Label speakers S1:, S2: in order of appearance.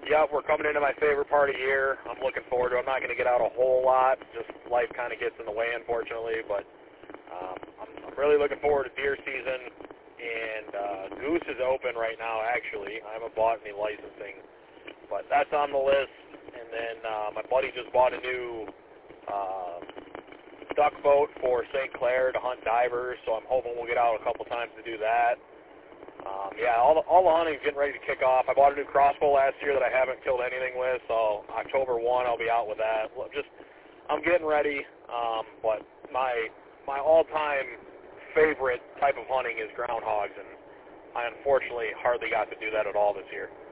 S1: Yep, we're coming into my favorite part of the year. I'm looking forward to it. I'm not going to get out a whole lot. Just life kind of gets in the way, unfortunately. But I'm really looking forward to deer season. And goose is open right now, actually. I haven't bought any licensing. But that's on the list. And then my buddy just bought a new duck boat for St. Clair to hunt divers. So I'm hoping we'll get out a couple times to do that. Yeah, all the hunting's getting ready to kick off. I bought a new crossbow last year that I haven't killed anything with, so October 1 I'll be out with that. I'm getting ready, but my all-time favorite type of hunting is groundhogs, and I unfortunately hardly got to do that at all this year.